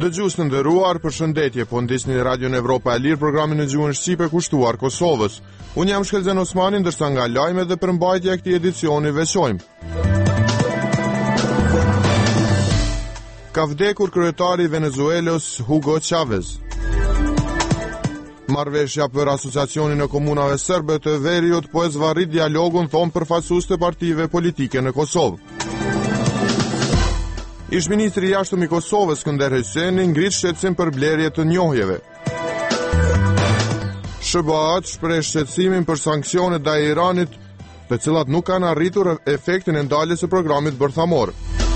Dëgjues të nderuar, përshëndetje, po ndisni Radio Evropa e Lirë, programin në gjuhën shqipe kushtuar Kosovës. Unë jam Shkelzen Osmani, ndërsa nga lajmet dhe përmbajtja e këtij edicioni veçojmë. Ka vdekur kryetari i Venezuelës Hugo Chavez. Marrëveshja për asociacionin e komunave serbe të Veriut po e zvarrit dialogun, thonë përfaqësues të partive politike në Kosovë. Ish-ministri i jashtëm i Kosovës Skënder Hyseni ngrit shqetësim për blerje të njohjeve. SBA-t shpreh shqetësimin për sanksionet ndaj Iranit, të cilat nuk kanë arritur efektin e ndaljes së programit bërthamor.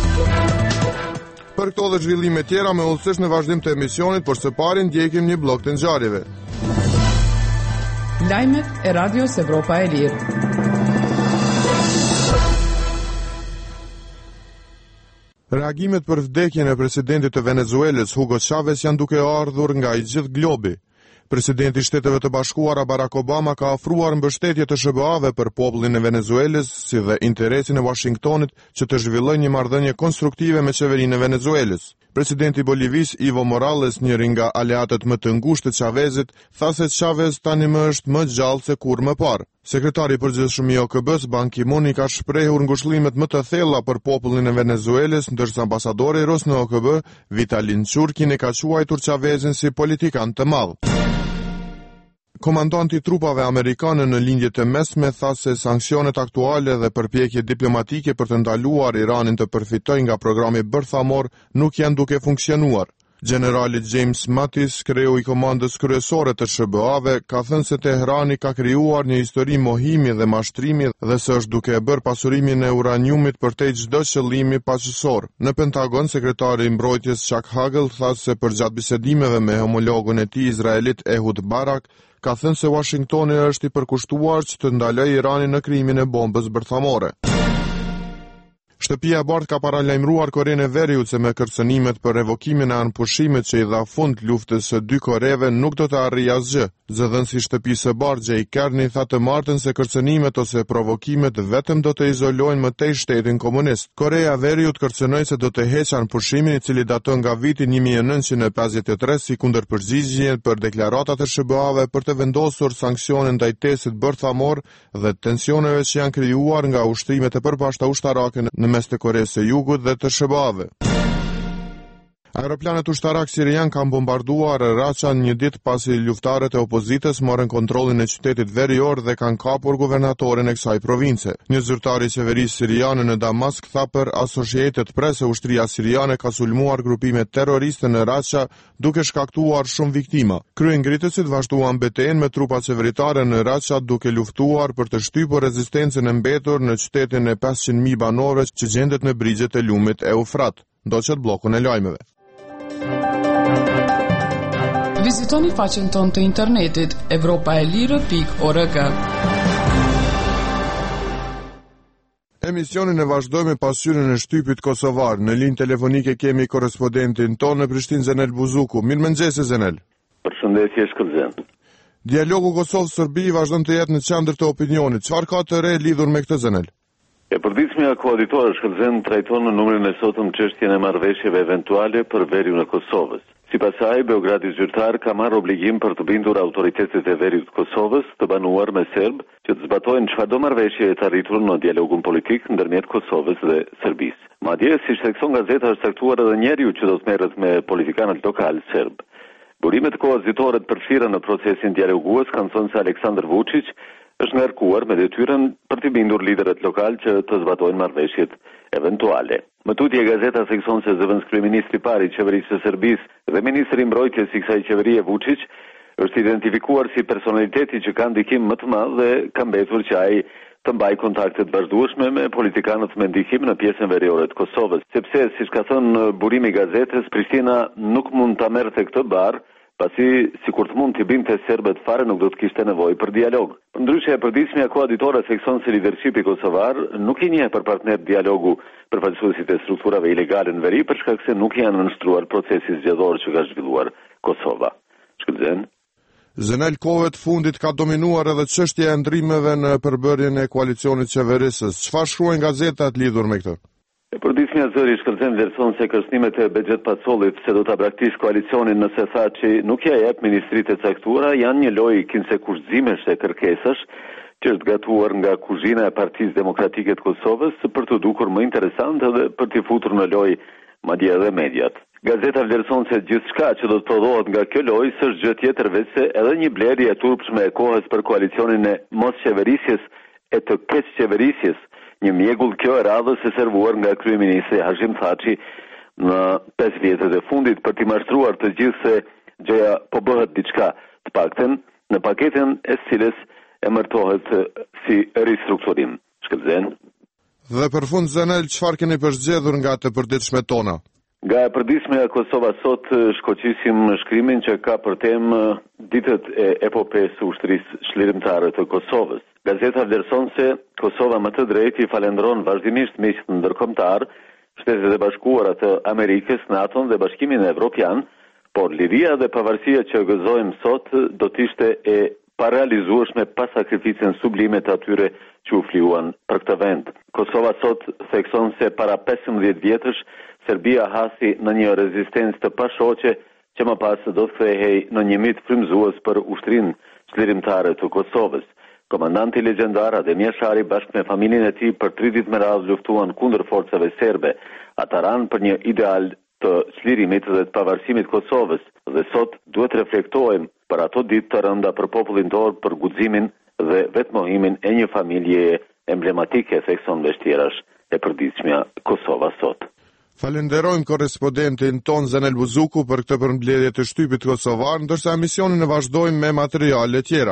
Për këto dhe zhvillime tjera me udhësish në vazhdim të emisionit, por së pari ndjekim një blok të ngjarjeve. Lajmet e Radios Evropa e Lirë. Reagimet për vdekjen e presidentit të Venezuelës Hugo Chavez janë duke ardhur nga i gjithë globi. Presidenti i Shteteve të Bashkuara Barack Obama ka ofruar mbështetje të SBA-ve për popullin e Venezuelës, si dhe interesin e Washingtonit që të zhvillojë një marrëdhënie konstruktive me qeverinë e Venezuelës. Presidenti i Bolivis Evo Morales, njëri nga aleatët më të ngushtë të Chavezit, tha se Chavez tani më është më gjallë se kur më parë. Sekretari i përgjithshëm i OKB-s Ban Ki-moon ka shprehur ngushëllimet më të thella për popullin e Venezuelës, ndërsa ambasadori i Rusë në OKB, Vitalin Churkin, e ka quajtur Chavezin si politikan të madh. Komandanti i trupave amerikane në lindjet e mesme tha se sanksionet aktuale dhe përpjekje diplomatike për të ndaluar Iranin të përfitojë nga programi bërthamor nuk janë duke funksionuar. Generali James Mattis, kreu i komandës kryesore të SBA-ve, ka thënë se Teherani ka krijuar një histori mohimi dhe mashtrimi dhe se është duke bërë pasurimin e uraniumit përtej çdo qëllimi paqësor. Në Pentagon, sekretari i mbrojtjes Chuck Hagel tha se përgjatë bisedimeve me homologun e tij izraelit Ehud Barak, ka thënë se Washingtoni është i përkushtuar që të ndalojë Iranin në krijimin e bombës bërthamore. Shtëpia e Bardhë ka paralajmëruar Korenë e Veriut se me kërcënimet për revokimin e anëpushimit që i dha fund luftës së dy Koreve nuk do të arrijë asgjë. Zëdhënësi i Shtëpisë së Bardhë Jay Carney tha të martën se kërcënimet ose provokimet vetëm do të izolojnë më tej shtetin komunist. Korea e Veriut kërcënoi se do të heqë anëpushimin, i cili daton nga viti 1953 si kundërpërgjigje për deklaratat e SBA-ve për të vendosur sanksione ndaj testit bërthamor dhe tensioneve që janë krijuar nga ushtrimet e përbashkëta ushtarake në mes të Koresë së Jugut dhe të SBA-ve. Aeroplanet ushtarak sirian kanë bombarduar Raqan një ditë pasi luftarët e opozitës morën kontrollin e qytetit verior dhe kanë kapur guvernatorin e kësaj province. Një zyrtar i qeverisë siriane në Damask tha për Associated Press se ushtria siriane ka sulmuar grupime terroriste në Raqa duke shkaktuar shumë viktima. Kryengritësit vazhduan betejën me trupa qeveritare në Raqa duke luftuar për të shtypur rezistencën e mbetur në qytetin e 500.000 banorëve që gjendet në brigjet e lumit Eufrat. Ndoqet bllokun e lajmeve. Vizitoni faqen tonë të internetit evropaelire.org. Emisionin e vazhdojmë me pasqyrën e shtypit kosovar. Në linjë telefonike kemi korrespondentin tonë në Prishtinë Zenel Buzuku. Mirëmëngjes Zenel. Përshëndetje Shkëlzen. Dialogu Kosovë-Serbi vazhdon të jetë në qendër të opinionit. Çfarë ka të re lidhur me këtë Zenel? E përditshmja koauditorë Shkëlzen trajton në numrin e sotëm çështjen e marrëveshjeve eventuale për veriun e Kosovës. Sipas saj, Beogradi zyrtar ka marrë obligim për të bindur autoritetet e veriut të Kosovës të banuar me serb që të zbatojnë çfarëdo marrëveshje të arritur në dialogun politik ndërmjet Kosovës dhe Serbisë. Madje, siç thekson gazeta, është caktuar edhe njeriu që do të merret me politikanët lokal serb. Burimet koauditorët përfshirë në procesin dialogues kanë thënë se Aleksandar Vučić është ngarkuar me detyrën për të bindur liderët lokal që të zbatojnë marrëveshjet eventuale. Më tutje gazeta thekson se zëvendës kryeministri i parë i qeverisë së Serbisë dhe ministri i mbrojtjes i kësaj qeverie Vučić është identifikuar si personaliteti që ka ndikim më të madh dhe ka mbetur që ai të mbajë kontakte të vazhdueshme me politikanët me ndikim në pjesën veriore të Kosovës, sepse siç ka thënë burimi i gazetës, Prishtina nuk mund ta merrte këtë barr pasi sikur të mund t'i binte serbët fare nuk do të kishte nevojë për dialog. Ndryshe e përditshmja koauditore thekson se lidershipi kosovar nuk i njeh për partner dialogu përfaqësuesit e strukturave ilegale në veri për shkak se nuk janë nënshstruar procesi zgjedhor që ka zhvilluar Kosova. Shkëlzen. Zenel, kohët fundit ka dominuar edhe çështja e ndrimeve në përbërjen e koalicionit qeverisës. Çfarë shkruajnë gazetat lidhur me këtë? Përditshmja zëri shkëlqen vlerëson se kërcënimet e Bexhet Pacollit se do ta braktisë koalicionin nëse tha që nuk ja jep ministritë e caktuara janë një lojë kinsekushtëzimesh e kërkesash që është gatuar nga kuzhina e Partisë Demokratike të Kosovës për të dukur më interesante dhe për t'i futur në lojë madje edhe mediat. Gazeta vlerëson se gjithçka që do të prodhohet nga kjo lojë s'është gjë tjetër veç se edhe një blerje e turpshme e kohës për koalicionin e mosqeverisjes e të keqqeverisjes. Një mjegull kjo e radhës e servuar nga kryeministri Hashim Thaçi në 5 vjetët e fundit për t'i mashtruar të gjithë se gjëja po bëhet diçka, të paktën në paketën e cilës emërtohet si ristrukturim. Shkëlqen. Dhe për fund Zanel, çfarë keni përzgjedhur nga të përditshmet tona? Nga e përditshmja Kosova sot shkoqisim shkrimin që ka për temë ditët e epopesë së ushtrisë çlirimtare të Kosovës. Gazeta vlerëson se Kosova më të drejtë i falendron vazhdimisht miqtë ndërkombëtar, Shtetet e Bashkuara të Amerikës, NATO-n dhe Bashkimin Evropian, por liria dhe pavarësia që gëzojmë sot do të ishte e parealizueshme pa sakrificën sublime të atyre që u fliuan për këtë vend. Kosova sot thekson se para 15 vjetësh Serbia hasi në një rezistencë të pashoqe që më pas do të kthehej në një mit frymëzues për ushtrinë çlirimtare të Kosovës. Komandanti legjendar Ademir Shari bashkë me familjen e tij për 3 ditë me radhë luftuan kundër forcave serbe. Ata ranë për një ideal të çlirimit dhe të pavarësimit të Kosovës dhe sot duhet reflektojmë për ato ditë të rënda për popullin tonë për guximin dhe vetmohimin e një familje emblematike, thekson vështirash e përditshmja Kosova sot. Falenderojmë korrespondentin ton Zanel Buzuku për këtë përmbledhje të shtypit kosovar, ndërsa emisionin e vazhdojmë me materiale tjera.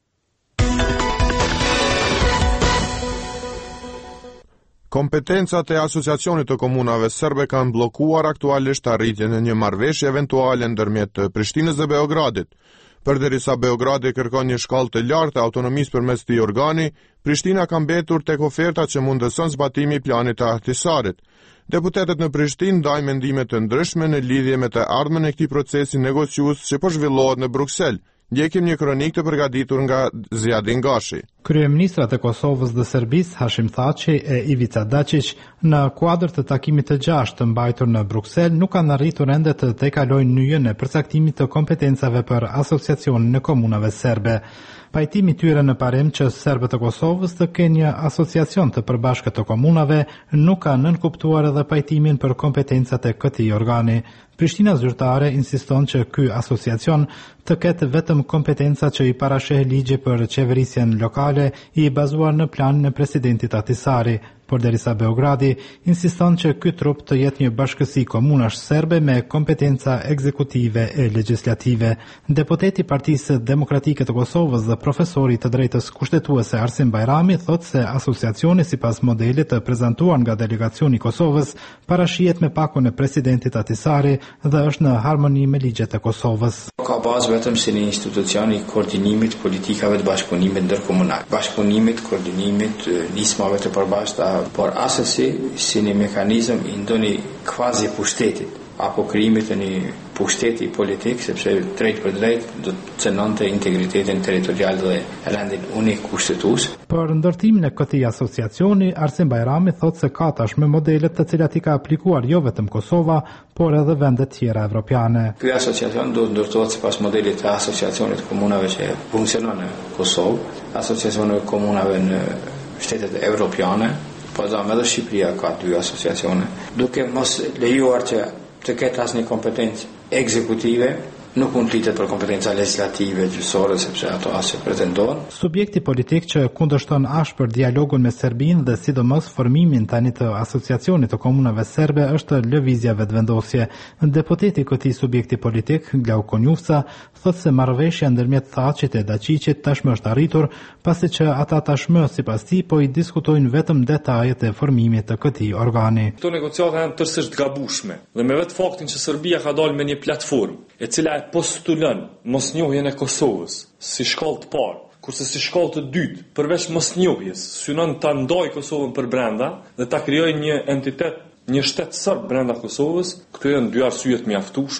Kompetencat e Asociacionit të Komunave Serbe kanë bllokuar aktualisht arritjen e një marrëveshje eventuale ndërmjet Prishtinës dhe Beogradit. Përderisa Beogradi kërkon një shkallë të lartë e autonomisë përmes këtij organi, Prishtina ka mbetur tek oferta që mundëson zbatimi i planit të Ahtisarit. Deputetët në Prishtinë ndajnë mendime të ndryshme në lidhje me të ardhmen e këtij procesi negociues që po zhvillohet në Bruksel. Ndjekim një kronik të përgatitur nga Zjadin Gashi. Kryeministrat e Kosovës dhe Serbisë, Hashim Thaçi e Ivica Dačić, në kuadër të takimit të 6 të mbajtur në Bruksel, nuk kanë arritur ende të tejkalojnë nyjen e përcaktimit të kompetencave për Asociacionin e Komunave Serbe. Pajtimi tyre në parim që serbët e Kosovës të kenë një asociacion të përbashkët të komunave nuk ka nënkuptuar edhe pajtimin për kompetencat e këtij organi. Prishtina zyrtare insiston që ky asociacion të ketë vetëm kompetenca që i parasheh ligji për qeverisjen lokale i bazuar në planin e presidentit Ahtisari, por derisa Beogradi insiston që ky trup të jetë një bashkësi komunash serbe me kompetenca ekzekutive e legjislative. Deputeti i Partisë Demokratike të Kosovës dhe profesori të drejtës kushtetuese Arsim Bajrami thotë se asociacioni sipas modelit të prezantuar nga delegacioni i Kosovës parashihet me pakun e presidentit Ahtisari dhe është në harmoni me ligjet e Kosovës. Ka bazë vetëm si një institucion i koordinimit politikave të bashkëpunimit ndërkomunal, bashkëpunimit, koordinimit nismave të përbashkëta, por asesi si një mekanizëm i ndonjë kvazi pushtetit apo krijimit të një pushteti politik, sepse drejt për drejt do të cënonte integritetin territorial dhe rendin unik kushtetues. Për ndërtimin e këtij asociacioni, Arsim Bajrami thotë se ka tashmë modelet të cilat i ka aplikuar jo vetëm Kosova, por edhe vende tjera evropiane. Ky asociacion do të ndërtohet sipas modelit të asociacionit të komunave që funksionon në Kosovë, asociacionit të komunave në shtetet evropiane, po edhe Shqipëria ka 2 asociacione, duke mos lejuar që të ketë asnjë kompetencë ekzekutive, nuk mund të litet për kompetenca legislative gjyqësore sepse ato as që pretendojnë. Subjekti politik që kundërshton ashpër dialogun me Serbinë dhe sidomos formimin tani të asociacionit të komunave serbe është lëvizja vetëvendosje. Deputeti i këtij subjekti politik, Glauko Njufca, thotë se marrëveshja ndërmjet Thaçit e Dačićit tashmë është arritur, pasi që ata tashmë sipas tij po i diskutojnë vetëm detajet e formimit të këtij organi. Këto negociata janë tërësisht gabueshme dhe me vetë faktin që Serbia ka dalë me një platformë e cila postulon mosnjohjen e Kosovës si shkallë të parë, kurse si shkallë të dytë, përveç mosnjohjes, synon ta ndajë Kosovën për brenda dhe ta krijojë një entitet, një shtet serb brenda Kosovës. Këto janë 2 arsye të mjaftueshme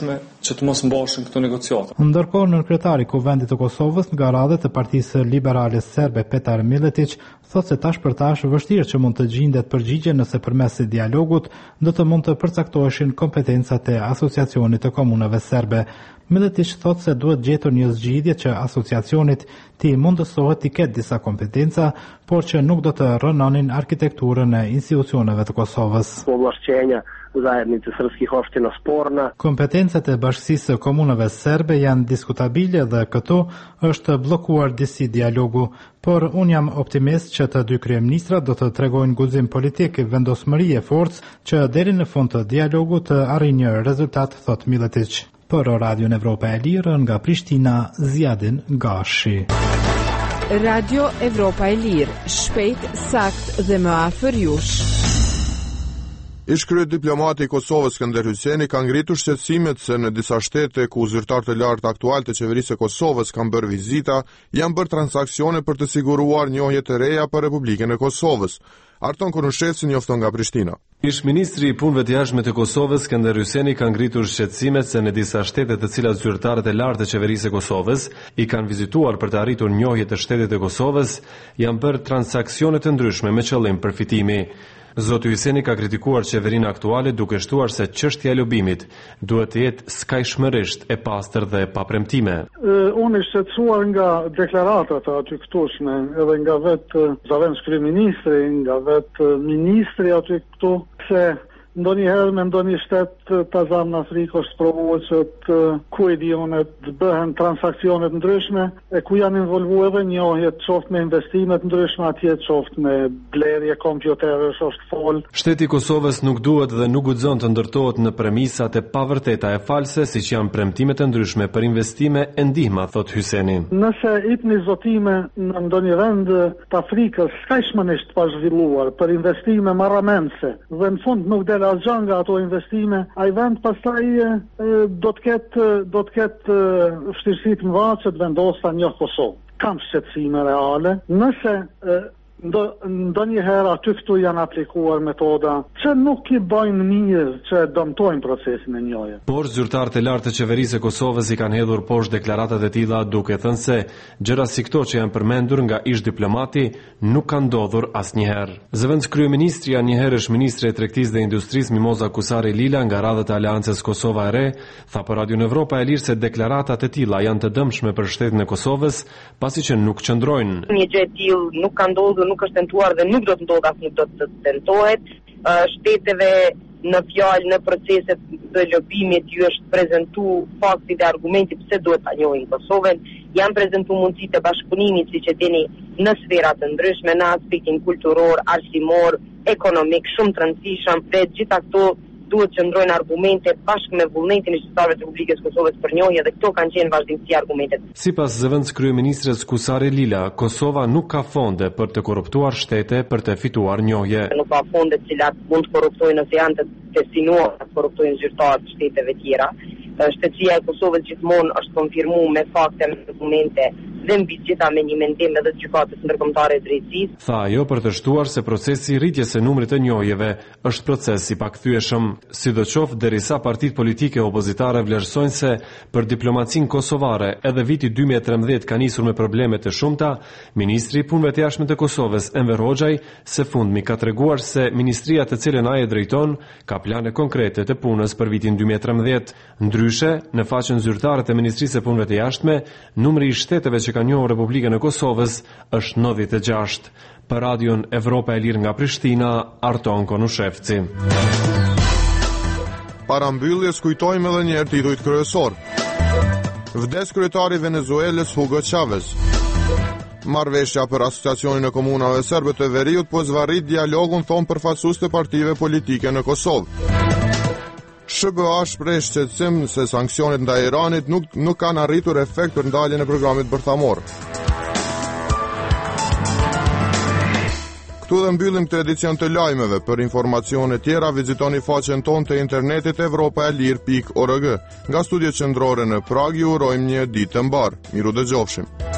që të mos mbashin këto negociata. Ndërkohë, nënkryetari i Kuvendit të Kosovës nga radhët e Partisë Liberale Serbe Petar Miletić thotë se tash për tash vështirë që mund të gjendet përgjigje nëse përmes dialogut do të mund të përcaktoheshin kompetencat e Asociacionit të Komunave Serbe. Miletić thotë se duhet gjetur një zgjidhje që asociacionit të mundësohet të ketë disa kompetenca, por që nuk do të rënonin arkitekturën e institucioneve të Kosovës. zajednice srpskih opština sporna. Kompetencat e Bashkisë së Komunave Serbe janë diskutabile dhe këtu është bllokuar disi dialogu, por unë jam optimist që të dy kryeministrat do të tregojnë guxim politik, vendosmëri e forcë që deri në fund të dialogut të arrijë një rezultat, thot Miletić. Për Radio Evropa e Lirë nga Prishtina, Zjadin Gashi. Radio Evropa e Lirë, shpejt, sakt dhe më afër jush. Ish krye diplomati i Kosovës Skënder Hyçeni ka ngritur shqetësimet se në disa shtete ku zyrtar të lartë aktual të qeverisë së Kosovës kanë bërë vizita, janë bërë transaksione për të siguruar njohje të reja për Republikën e Kosovës. Arton Konushevci njofton nga Prishtina. Ish ministri i punëve të jashtme të Kosovës Skënder Hyçeni ka ngritur shqetësimet se në disa shtete të cilat zyrtarët e lartë të qeverisë së Kosovës i kanë vizituar për të arritur njohje të shtetit të Kosovës, janë bërë transaksione të ndryshme me qëllim përfitimi. Zoti Hyçeni ka kritikuar qeverinë aktuale duke shtuar se çështja e lobimit duhet të jetë skajshmërisht e pastër dhe pa premtime. Unë i shqetësuar nga deklaratat aty këtushme, edhe nga vetë zavendës kryeministri, nga vetë ministri aty këtu, se ndonjëherë me ndonjë shtet të zamë në Afrikë është provuar që të kujdionet të bëhen transakcionet ndryshme e ku janë involvu edhe njohjet qoftë me investimet ndryshme atje qoftë me blerje kompjuterësh është fol. Shteti i Kosovës nuk duhet dhe nuk guxon të ndërtohet në premisat e pavërteta e false siç janë premtimet e ndryshme për investime e ndihma, thot Hyçeni. Nëse hipni zotime në ndonjë vend të Afrikës skajshmërisht pa zhvilluar për investime marramense dhe në fund nuk del asgjë nga ato investime, ai vend pastaj do të ketë vështirësi të mëdha që të vendosë një Kosovë. Kam shqetësime reale, nëse ndonjëherë aty këtu janë aplikuar metoda që nuk i bëjnë mirë, që dëmtojnë procesin e njohjes. Por zyrtarët e lartë të qeverisë së Kosovës i kanë hedhur poshtë deklaratat e tilla duke thënë se gjëra si këto që janë përmendur nga ish diplomati nuk kanë ndodhur asnjëherë. Zëvendës kryeministri anjëherësh ministri e tregtisë dhe industrisë Mimoza Kusari Lila nga radhët e Aleancës Kosova e Re tha për Radio Evropa e Lirë se deklaratat e tilla janë të dëmshme për shtetin e Kosovës, pasi që nuk qëndrojnë. Një gjë e tillë nuk ka ndodhur, nuk është tentuar dhe nuk do të ndodhë as nuk do të tentohet. Shteteve në fjalë në proceset të lobimit ju është prezantu fakti dhe argumenti pse duhet ta njohin Kosovën, janë prezantu mundësitë e bashkëpunimit siç e dini në sfera të ndryshme, në aspektin kulturor, arsimor, ekonomik, shumë të rëndësishëm dhe gjitha këto duhet që ndrojnë argumente bashkë me vullnetin e qytetarëve të Republikës Kosovës për njohje dhe këto kanë qenë vazhdimsi argumentet. Sipas zëvendës kryeministres Kusari Lila, Kosova nuk ka fonde për të korruptuar shtete për të fituar njohje. Nuk ka fonde të cilat mund të korruptojnë nëse janë të destinuar të korruptojnë zyrtarët të shteteve tjera. Shtetësia e Kosovës gjithmonë është konfirmuar me fakte, me dokumente dhe mbi gjitha me një mendim edhe të gjykatës ndërkombëtare të drejtësisë. Tha ajo për të shtuar se procesi i rritjes së numrit të njohjeve është proces i pakthyeshëm, sidoqoftë derisa partitë politike opozitare vlerësojnë se për diplomacinë kosovare edhe viti 2013 ka nisur me probleme të shumta, ministri i punëve të jashtme të Kosovës Enver Hoxhaj së fundmi ka treguar se ministria të cilën ai e drejton ka plane konkrete të punës për vitin 2013. Ndryshe, në faqen zyrtare të Ministrisë së Punëve të Jashtme, numri i shteteve që ka njohur Republikën e Kosovës është 96. Për Radion Evropa e Lirë nga Prishtina, Arton Konushevci. Para mbylljes kujtojmë edhe një herë titujt kryesor. Vdes kryetari i Venezuelës Hugo Chavez. Marrëveshja për asociacionin e komunave serbe të veriut po zvarrit dialogun, thon përfaqësues të partive politike në Kosovë. SBA shpreh shqetësim se sanksionet ndaj Iranit nuk kanë arritur efekt për ndaljen e programit bërthamor. Këtu dhe mbyllim këtë edicion të lajmeve. Për informacione tjera vizitoni faqen tonë të internetit evropaelir.org. Nga studiet qendrore në Prag ju urojmë një ditë të mbar. Miru dëgjofshim.